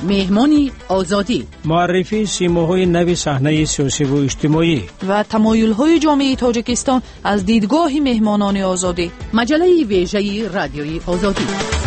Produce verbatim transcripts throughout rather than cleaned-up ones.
مهمانی آزادی، معرفی سیماهای نو صحنه سیاسی و اجتماعی و تمایل‌های جامعه تاجیکستان از دیدگاه مهمانان آزادی. مجله ویژه رادیوی آزادی.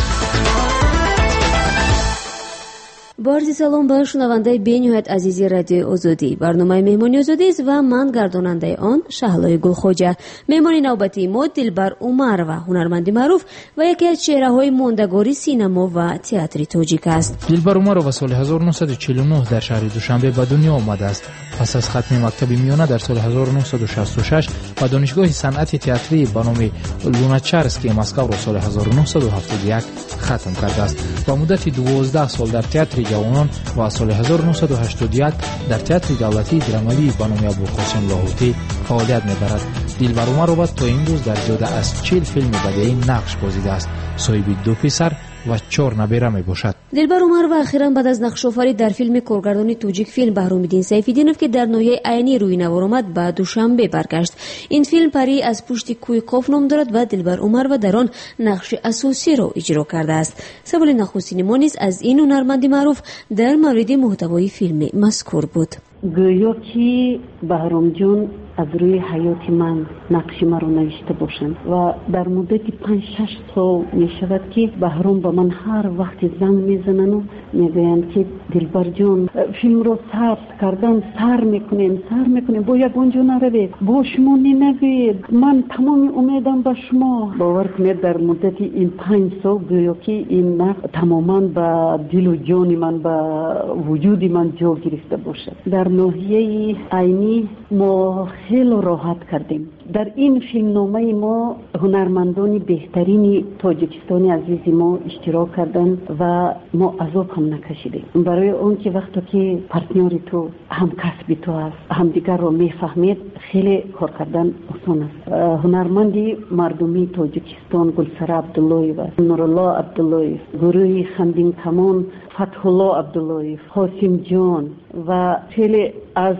بارزی سلام با شنونده بینیهایت عزیزی رادیو آزادی. برنامه مهمانی آزادی است و من گرداننده آن شهلای گلخوجه. مهمانی نوبتی ما دلبر عمر و هنرمندی معروف و یکی از چهره‌های ماندگاری سینما و تئاتر تاجیک است. دلبر عمرova سال هزار و نهصد و چهل و نه در شهر دوشنبه به دنیا آمده است. پس از ختم مکتب میانه در سال هزار و نهصد و شصت و شش و دانشگاه صنعت تئاتری به نام لوناچارسکی مسکو را سال هزار و نهصد و هفتاد و یک ختم کرده است و مدت دوازده سال در تئاتر جوانان و سال هزار و نهصد و هشتاد و یک در تئاتر دولتی درامایی به نام ابوالقاسم لاهوتی فعالیت می‌برد. دلبر عمرova تا امروز در زیاده از چهل فیلم بدیعی نقش بازیده است. صاحب دو پسر و چهار نبیره می باشد. دلبر عمر و اخیراً بعد از نقش آفرینی در فیلم کارگردانی توجیک فیلم بهرام‌الدین سیف‌الدینوف که در نویه عینی روی نوار آمد به دوشنبه برگشت. این فیلم پری از پشت کوی قاف نام دارد و دلبر عمر و در آن نقش اساسی را اجرا کرده است. سوال نخستین ما نیز از این هنرمندی معروف در مورد محتوای فیلم مذکور بود. گویا که بهرام جان از روی حیات من نقش مرا نوشته باشند و در مدت پنج شش سال می شود که بهرام به من هر وقت زنگ میزنند و میگویند که دلبر جان فیلم رو سر کردن سر میکنیم سر میکنیم باید اونجا نروید با شما ننوید من تمام امیدم به شما. باور کنید در مدت این پنج سال گویا که این نقش تماما به دل و جان من به وجود من جا گرفته باشد. در ناحیه عینی ما خیلی راحت کردیم. در این فیلم نامه ما هنرمندان بهترین تاجیکستانی عزیز ما اشتراک کردن و ما عذاب هم نکشیدیم. برای اون که وقتی که پارتنر تو هم کسب تو است هم دیگر رو میفهمید خیلی کار کردن آسان است. هنرمندی مردمی تاجیکستان گلسره عبداللهی و نورالله عبداللهی، گروه خندین کمان فتح الله عبداللهی، حاسم جان و خیلی از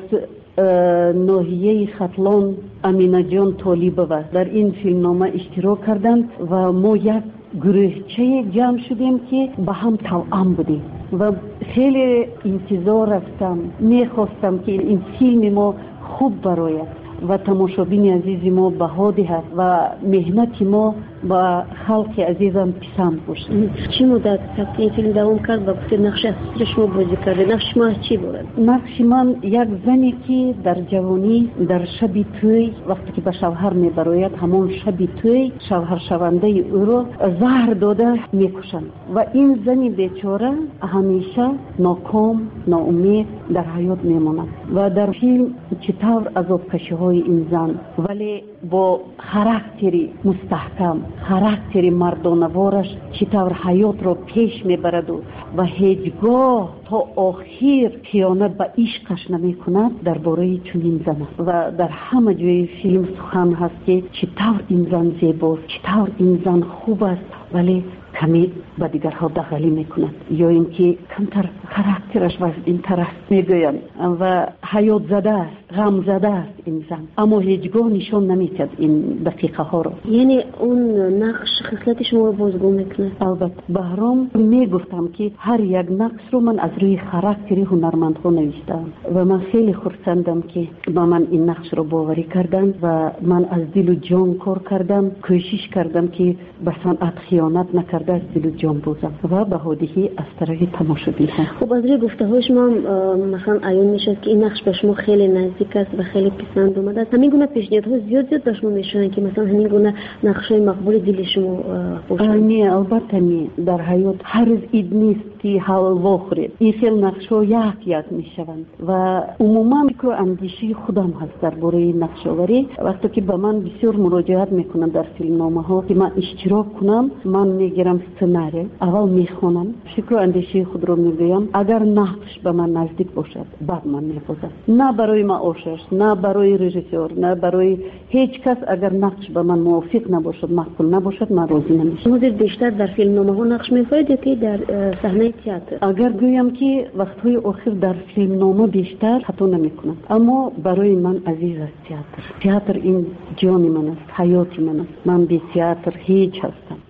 ناحیه ختلان امینه جان طالبova در این فیلم نامه اشتراک کردند و ما یک گروهچه جمع شدیم که با هم توأم بودیم و خیلی انتظار رفتم میخواستم که این فیلم ما خوب برآید و تماشابین عزیز ما بها دهد و مهنت ما با خلق عزیزم پسند باشد. چی مدت این فیلم دوام کرد و گفته نقش اصلی شما بازی کرده؟ نقش ما چی بود؟ نقش من یک زنی که در جوانی در شب توی وقتی که به شوهر میبراید همون شب توی شوهر شونده او را زهر داده میکشند و این زنی بیچاره همیشه ناکام ناامید در حیات میماند و در فیلم چطور عذاب کشی های این زن ولی با خاراکتری مستحکم خاراکتری مردانوارش چطور حیات را پیش میبرد و, و هیچگاه تا آخر خیانت به عشقش نمی کند درباره چنین زن و در همه جای فیلم سخن هست که چطور این زن زیباست چطور این زن خوب است ولی کمی با دیگرها دخیلی میکند یا اینکه کمتر خاراکترش و این طرح میگویم و حیات زده است غم زده است این زن اما هیچگاه نشان نمیدهد این دقیقه ها رو. یعنی اون نقش خصلت شما رو بازگو میکنه؟ البته بهرام میگفتم که هر یک نقش رو من از روی خاراکتری هنرمندها نوشتم و من خیلی خرسندم که با من این نقش رو باوری کردن و من از دل و جان کار کردم کوشش کردم که به صنعت خیانت نکرده از دل و جان بازم و به هدیه از طرف تماشابین ها. خب از روی گفته های شما مثلا عیان میشد که این نقش به شما خیلی نزدیک است و خیلی پسند اومده است. همین گونه پیشنهادها زیاد زیاد به شما میشن که مثلا همین گونه نقشای مقبول دل شما خوش نه البته نه در حیات هر روز عید نیست که حلوا خورید این خیلی نقشا یک یک میشوند و عموما فکر و اندیشه خودم هست درباره نقشاوری وقتی که به من بسیار مراجعت میکنن در فیلمنامه ها که من اشتراک کنم من میگیرم سناریو اول میخونم فکر و اندیشه خود رو میگویم اگر نقش به من نزدیک باشد بعد من میپذیرم نه برای معاشش نه برای رژیسور نه برای هیچ کس اگر نقش به من موافق نباشد معقول نباشد من راضی نمیشم. شما بیشتر در فیلمنامه ها نقش می‌آفرید یا که در صحنه تئاتر؟ اگر گویم که وقت‌های آخر در فیلمنامه بیشتر حتی نمی‌کنم اما برای من عزیز است تئاتر. تئاتر این جان من است حیات من است. من بی تئاتر هیچ هستم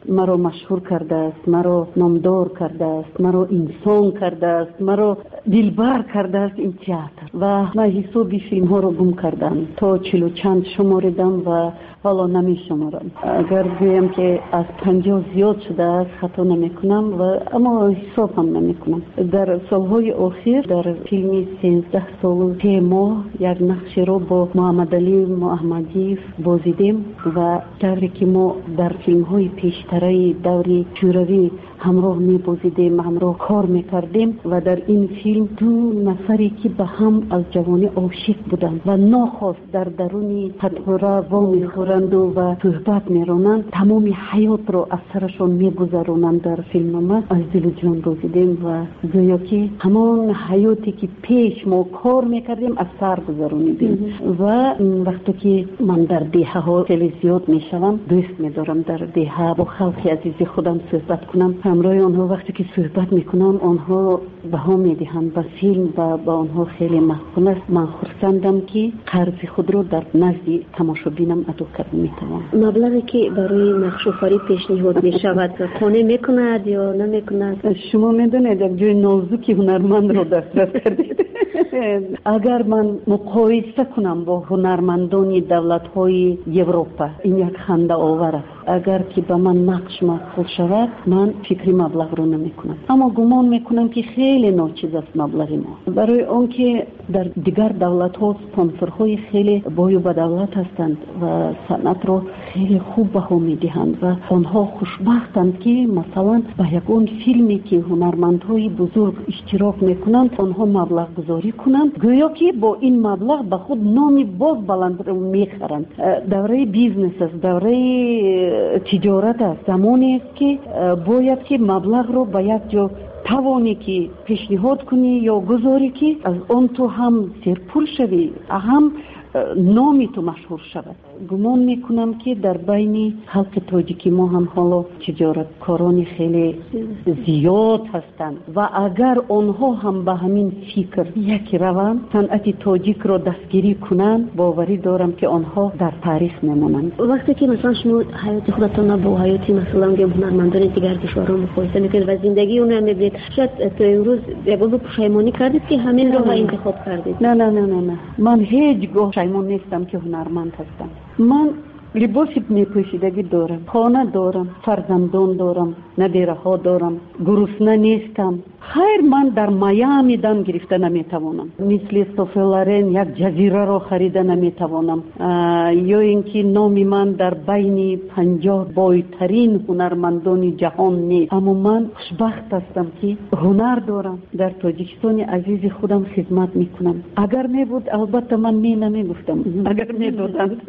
مرا مشهور کرده است، مرا نامدار کرده است، مرا انسان کرده است، مرا دلبر کرده است این تئاتر. و من حسابی فیلم ها رو گم کردم تا چلو چند شماردم و حالا نمی شمارم. اگر بگویم که از پنجاه زیاد شده است خطا نمی کنم و اما حساب هم نمی کنم. در سالهای اخیر در فیلم سیزده سال سه ماه یک نقش رو با محمد علی محمدی بازیدیم و طوری که ما در فیلم های پیشتری دوری شوروی همراه می بازیدیم، همراه کار می کردیم و در این فیلم دو نفری که به هم از جوانی عاشق بودند و ناخواست در درون قطره وامی خورند و صحبت می رانند، تمام حیات رو از سرشان می گذرانند. در فیلم ما از دل و جان بازیدیم و گویا که همان حیاتی که پیش ما کار می کردیم از سر گذرانیدیم. و وقتی که من در دیه ها خیلی زیاد می شوم، دوست می دارم در دیه با خلق عزیز خودم صحبت کنم. همراه آنها وقتی که صحبت میکنم آنها بها میدهند و فیلم و با آنها خیلی محبوب است. من خرسندم که قرض خود رو در نزد تماشابینم ادا کرده میتوانم. مبلغی که برای نقش آفرینی پیشنهاد میشود قانع میکند یا نمیکند؟ شما میدونید یک جای نازکی هنرمند رو دسترس کردید. اگر من مقایسه کنم با هنرمندان دولت های اروپا این یک خنده آور است. اگر که به من نقش مقبول شود من فکری مبلغ رو نمی کنم، اما گمان میکنم که خیلی ناچیز است مبلغ ما. برای اون که در دیگر دولت ها سپانسرهای خیلی بای و بدولت هستند و صنعت رو خیلی خوب بها میدهند و آنها خوشبختند که مثلا با یکون فیلمی که هنرمندهای بزرگ اشتراک میکنند آنها مبلغ گذاری کنند، گویا که با این مبلغ به خود نامی باز بلند رو میخرند. دوره بیزنس است، دوره تجارت است. زمانی است که باید که مبلغ رو به یک جا توانی که پیشنهاد کنی یا گذاری که از آن تو هم سرپول شوی، هم نامی تو مشهور شود. گمان میکنم که در بین خلق تاجیکی ما هم حالا تجارتکاران خیلی زیاد هستند و اگر آنها هم به همین فکر یک روند صنعت تاجیک را دستگیری کنند، باوری دارم که آنها در تاریخ میمانند. وقتی که مثلا شما حیات خودتان با حیات مثلا هنرمندان دیگر کشورها مقایسه میکنید و زندگی اونها میبینید، شاید تا امروز یگانه پشیمانی کردید که همین راه انتخاب کردید؟ نه نه نه نه نه من هیچگاه پشیمان نیستم که هنرمند هستم. من لباسی میپوشیدگی دارم، خانه دارم، فرزندان دارم، ندیره ها دارم، گرسنه نیستم. خیر من در میامی دم گرفته نمیتوانم، مثل سوفلارن یک جزیره را خریده نمیتوانم، یا اینکه نام من در بین پنجاه بایترین هنرمندان جهان نیست. اما من خوشبخت هستم که هنر دارم، در تاجیکستان عزیز خودم خدمت میکنم. اگر میبود البته من می نمیگفتم، اگر میدادند.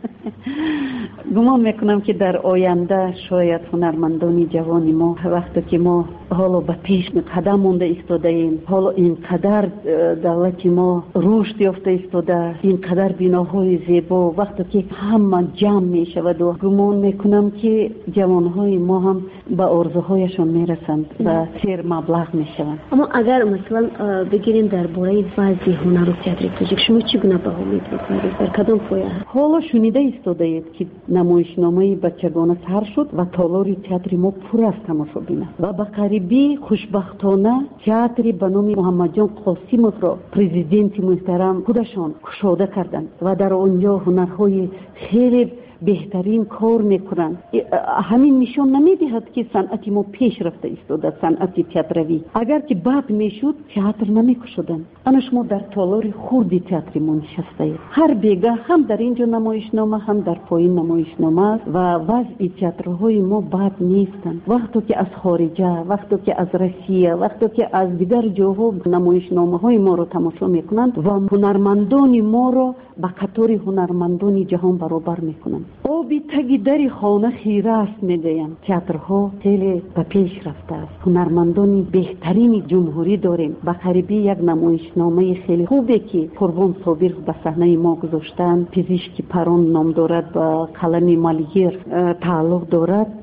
گمان میکنم که در آینده شاید هنرمندان جوان ما وقتی که ما حالا به پیش قدم مونده ایستاده ایم، حالا اینقدر دولت ما رشد یافته ایستاده، اینقدر بناهای زیبا، وقتی که همه جمع میشود و گمان میکنم که جوانهای ما هم به آرزوهایشان میرسند و سیر مبلغ میشوند. اما اگر مثلا بگیریم درباره وضع هنر و تئاتر تاجیک، شما چگونه بها می‌کنید؟ در کدام پایه؟ حالا شنیده ایستاده اید که نمایشنامه بچگانه سر شد و تالار تئاتر ما پر از تماشابین است و به قریبی خوشبختانه تئاتر به نام محمد جان قاسموف را پرزیدنت محترم خودشان گشاده کردند و در آنجا هنرهای خیلی بهترین کار میکنند. همین نشان نمیدهد که صنعت ما پیش رفته ایستاده، صنعت تئاتروی. اگر که بد میشد تئاتر نمیکشودند. انا شما در تالار خردی تئاتر ما نشسته اید، هر بیگاه هم در اینجا نمایشنامه هم در پایین نمایشنامه و وضع تئاترهای ما بد نیستند. وقتی که از خارجه، وقتی که از روسیه، وقتی که از دیگر جاها نمایشنامه های ما رو تماشا میکنند و هنرمندان ما رو با قطار هنرمندان جهان برابر میکنند. آبی تگی در خانه خیره است میگویند. تئاترها خیلی به پیش رفته است. هنرمندان بهترین جمهوری داریم. به قریبی یک نمایشنامه خیلی خوبه که قربان صابر به صحنه ما گذاشتن، پزشک پران نام دارد و قلم مالیر تعلق دارد.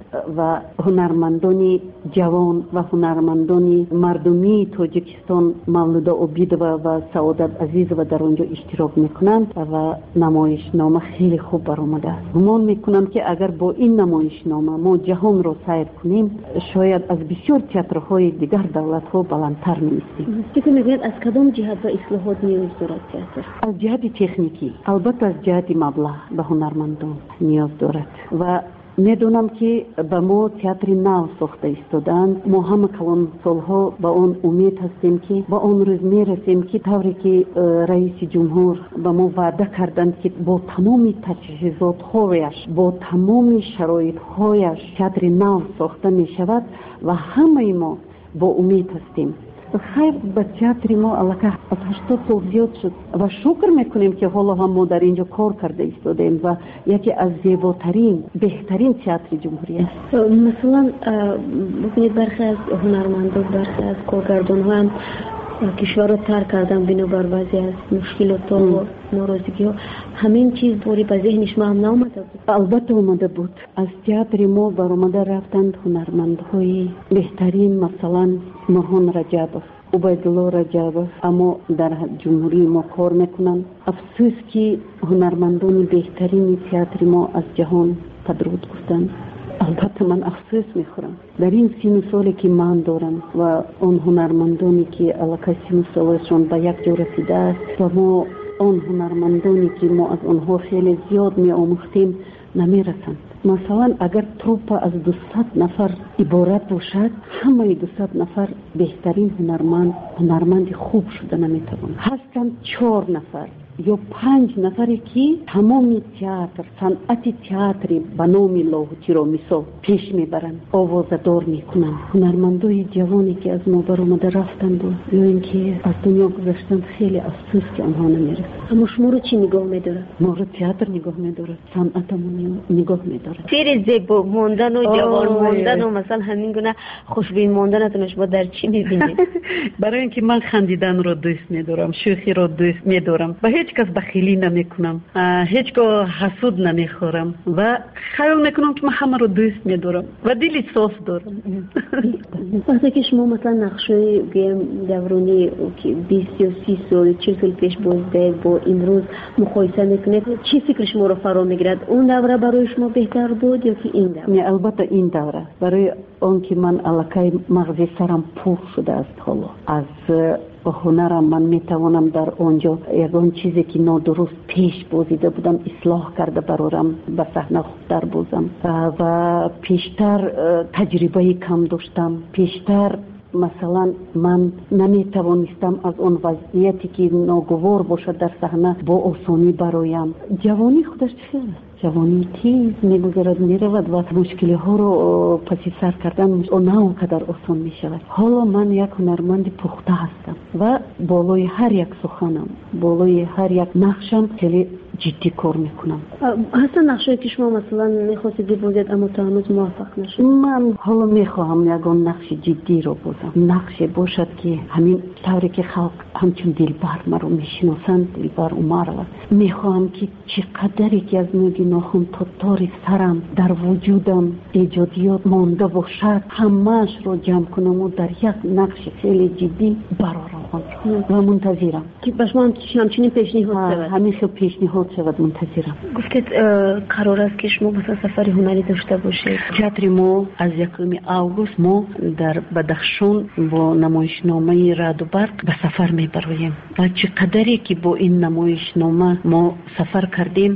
و هنرمندان جوان و هنرمندان مردمی تاجیکستان مولودا عبیدова و سعادت عزیزова در اونجا اشتراک میکنند و نمایشنامه خیلی خوب برآمده است. گمان میکنم که اگر با این نمایشنامه ما جهان را سیر کنیم شاید از بسیار تئاترهای دیگر دولت‌ها بلندتر می‌ایستیم. فکر می‌کنید از کدام جهت و اصلاحات نیاز دارد تئاتر؟ از جهت تکنیکی، البته از جهت مبلغ به هنرمندان نیاز دارد و میدونم که به ما تئاتر نو ساخته ایستادند. ما همه کلان سالها با اون امید هستیم که با اون روز میرسیم که طوری که رئیس جمهور به ما وعده کردند که با تمام تجهیزات‌هایش با تمام شرایط‌هایش تئاتر نو ساخته می‌شود و همه ما با امید هستیم. خیر به تئاتر ما الکه از هشتاد سال زیاد شد و شکر میکنیم که حالا هم ما در اینجا کار کرده ایستادیم و یکی از زیباترین بهترین تئاتر جمهوری است. مثلا ببینید برخی از هنرمندان برخی از کارگردان‌ها هم کشور رو ترک کردن بنابر بعضی از مشکلات و ناراضگی ها. همین چیز دوری به ذهنش ما هم نامده بود؟ البته اومده بود. از تئاتر ما برآمده رفتند هنرمندهای بهترین، مثلا مرهون رجبов، عبیدالله رجبов، اما در جمهوری ما کار میکنند. افسوس که هنرمندان بهترین تئاتر ما از جهان پدرود گفتند. البته من افسوس میخورم در این سین سالی که من دارم و اون هنرمندانی که علاقه سین سالشون به یک جا رسیده است و ما اون هنرمندانی که ما از اونها خیلی زیاد می آموختیم نمیرسند. مثلا اگر تروپ از دویست نفر عبارت باشد، همه دویست نفر بهترین هنرمند هنرمند خوب شده نمیتوان. هستند چهار نفر یا پنج نفری که تمام تئاتر، صنعت تئاتر به نام لاهوتی را مثال پیش میبرند، آوازدار میکنند. هنرمندای جوانی که از ما برآمده رفتند و یا اینکه از دنیا گذشتند، خیلی افسوس که آنها نمیرسند. اما شما رو چی نگاه میدارد؟ ما رو تئاتر نگاه میدارد، صنعتمون نگاه میدارد. سیر زیبا ماندن و جوان ماندن و مثلا همین گونه خوشبین ماندنتون شما در چی میبینید؟ برای اینکه من خندیدن رو دوست میدارم، شوخی رو دوست میدارم، به هیچ کس بخیلی نمیکنم، هیچگاه حسود نمیخورم و خیال میکنم که من همه رو دوست میدارم و دلی صاف دارم. وقتی که شما مثلا نقشه دورانی که بیست یا سی سال چهل سال پیش بازده با این روز مقایسه میکنید، چی فکر شما رو فرا میگیرد؟ اون دوره برای شما بهتر بود یا که این دوره؟ البته این دوره، برای اون که من علاقه مغزی سرم پر شده است. حالا از هنرم من میتوانم در اونجا یگان چیزی که نادرست پیش بازیده بودم اصلاح کرده برارم به صحنه خوبتر بازم و پیشتر تجربه کم داشتم. پیشتر مثلا من نمیتوانستم از اون وضعیتی که ناگوار باشد در صحنه با آسانی برایم. جوانی خودش چیه؟ جوانی تیز میگذرد میرود و مشکلی ها رو پسی سر کردن نه اونقدر آسان میشود. حالا من یک هنرمند پخته هستم و بالای هر یک سخنم، بالای هر یک نقشم خیلی جدی کار میکنم. اصلا نقشی که شما مثلا میخواستید ببازید اما تا هنوز موفق نشد؟ من حالا میخواهم یکان نقش جدی رو بازم، نقش باشد که همین طوری که خلق همچون دلبر مرا میشناسند، دلبر عمرova. میخواهم که چقدری که از نوگی ناخن تا تار سرم در وجودم ایجادیات مانده باشد همه‌اش رو جمع کنم و در یک نقش خیلی جدی برارم و منتظرم که به شما همچنین پیشنهاد شود. همین خیلی پیشنهاد شود، منتظرم. گفتید قرار است که شما مثلا سفر هنری داشته باشید. تئاتر ما از یکم آگوست ما در بدخشان با نمایشنامه رعد و برق به سفر میبریم و چقدری که با این نمایشنامه ما سفر کردیم،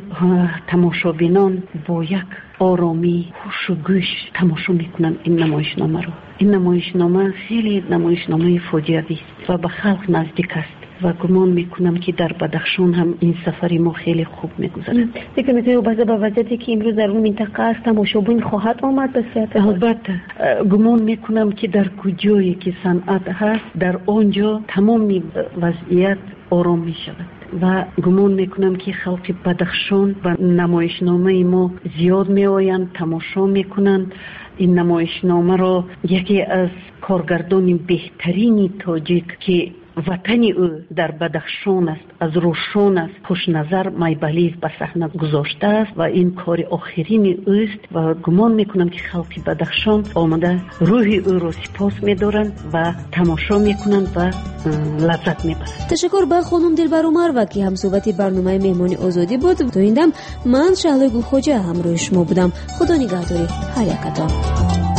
تماشابینان با یک آرامی هوش و گوش تماشا میکنن این نمایشنامه رو. این نمایشنامه خیلی نمایشنامه فاجعه‌ای است و به خلق نزدیک است و گمان میکنم که در بدخشان هم این سفری ما خیلی خوب میگذرد. فکر میکنم بعضی با وضعیتی که امروز در اون منطقه است تماشابین خواهد آمد به صورت؟ البته گمان میکنم که در کجایی که صنعت هست در آنجا تمام وضعیت آرام میشود و گمان میکنم که خلق بدخشان و نمایشنامه ما زیاد میآیند، تماشا میکنند. این نمایشنامه را یکی از کارگردان بهترین تاجیک که ватани ӯ дар бадахшон аст, аз рӯшон аст. хушназар майбалиев ба саҳна гузоштааст ва ин кори охирини ӯст ва гумон мекунам ки халқи бадахшон омада рӯҳи ӯро сипос медоранд ва тамошо мекунанд ва лаззат мебаранд. ташаккур ба хонум Дилбар Умарова ки ҳамсӯҳбати барномаи меҳмони озодӣ буд. то ин дам ман Шаҳлои Гулхоҷа ҳамроҳи шумо будам. худо нигаҳдори ҳар якатон.